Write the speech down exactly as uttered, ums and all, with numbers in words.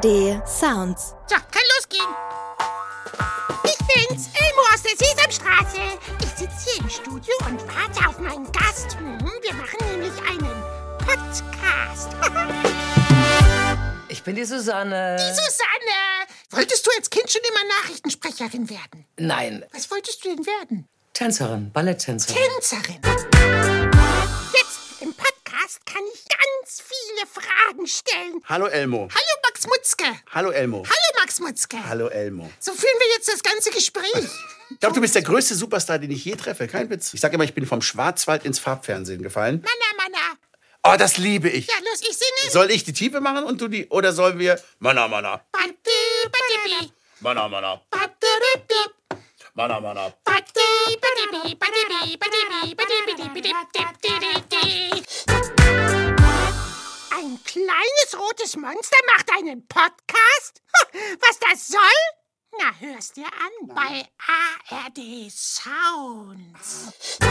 D Sounds. So, kann losgehen. Ich bin's, Elmo aus der Sesamstraße. Ich sitze hier im Studio und warte auf meinen Gast. Hm, wir machen nämlich einen Podcast. Ich bin die Susanne. Die Susanne! Wolltest du als Kind schon immer Nachrichtensprecherin werden? Nein. Was wolltest du denn werden? Tänzerin, Balletttänzerin. Tänzerin. Jetzt im Podcast kann ich ganz viele Fragen stellen. Hallo Elmo. Hallo Max Mutzke. Hallo Elmo. Hallo Max Mutzke. Hallo Elmo. So führen wir jetzt das ganze Gespräch. Ich glaube, du bist der größte Superstar, den ich je treffe. Kein Witz. Ich sage immer, ich bin vom Schwarzwald ins Farbfernsehen gefallen. Manna, Manna. Oh, das liebe ich. Ja, los, ich singe. Soll ich die Tiefe machen und du die... Oder sollen wir... Manna, Manna. Badi, badi, Manna, Manna. badi, Manna, Manna. badi, badi, badi, badi, badi, badi, badi, badi, badi. Ein kleines rotes Monster macht einen Podcast? Was das soll? Na, hör's dir an bei A R D Sounds.